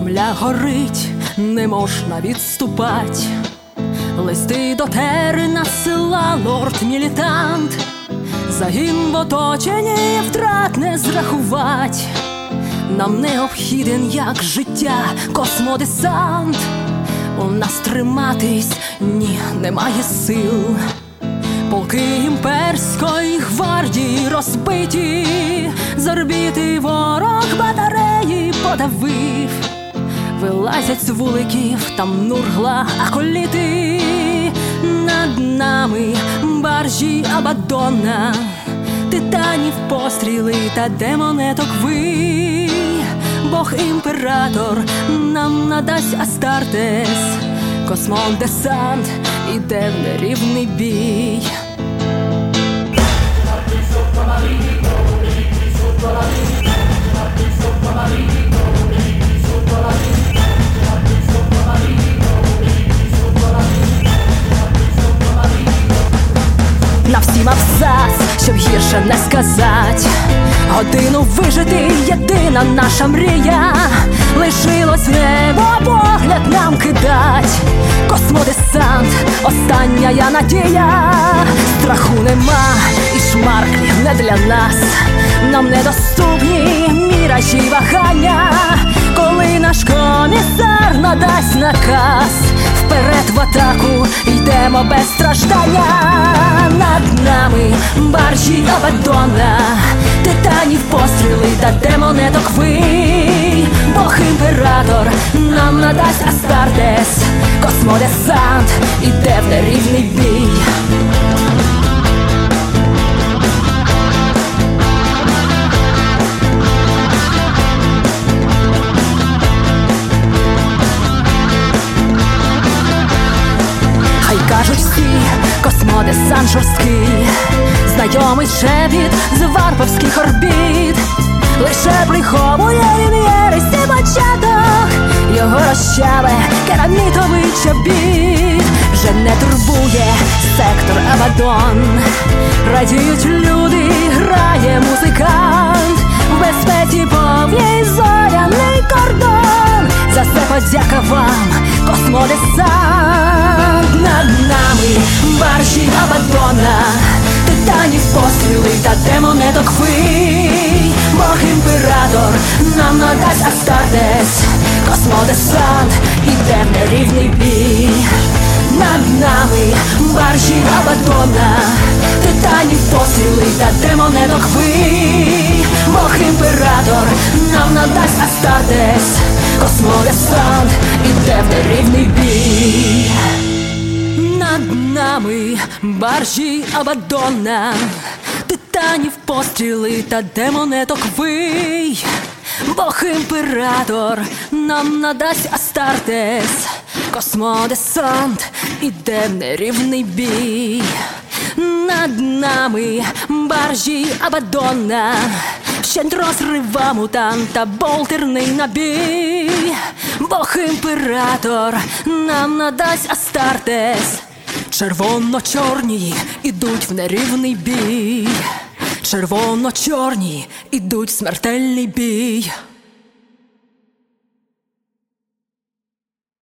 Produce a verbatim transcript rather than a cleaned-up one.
Земля горить, не можна відступать. Листи до тери насила лорд-мілітант. Загін в оточенні втрат не зрахувать. Нам необхіден, як життя, космодесант. У нас триматись, ні, немає сил. Полки імперської гвардії розбиті, з орбіти ворог батареї подавив. Вилазять з вуликів, там Нургла, аколіти. Над нами баржі Абаддона, титанів постріли та демонеток вий. Бог-імператор нам надасть Астартес. Космодесант іде в нерівний бій. На всім абзац, щоб гірше не сказать. Годину вижити — єдина наша мрія. Лишилось в небо погляд нам кидать. Космодесант — остання я надія. Страху нема і шмарклів не для нас. Нам недоступні міражі вагання. Коли наш комісар надасть наказ, вперед в атаку йдемо без страждання. Над нами баржі Абаддона, титанів постріли та демонеток вий. Бог-імператор нам надасть Астартес. Космодесант іде в нерівний бій. Хай кажуть всі, космодесант жорсткий, знайомий шепіт з варповських орбіт. Лише приховує він єресі початок, його розчаве керамітовий чобіт. Вже не турбує сектор Абаддон, радіють люди, грає музикант. В безпеці повній зоряний кордон, за це подяка вам, космодесант. Над нами баржі Абаддона, титанів постріли та демонеток вий. Бог-імператор нам надасть Астартес. Космодесант іде в нерівний бій. Над нами баржі Абаддона, титанів постріли та демонеток вий. Бог-імператор нам надасть Астартес. Космодесант іде в нерівний бій. Над нами баржі Абаддона, титанів постріли та демонеток вий. Бог-імператор нам надасть Астартес. Космодесант іде в нерівний бій. Над нами баржі Абаддона, вщент розрива мутанта болтерний набій. Бог-імператор нам надасть Астартес. Червоно-чорні ідуть в нерівний бій. Червоно-чорні ідуть в смертельний бій.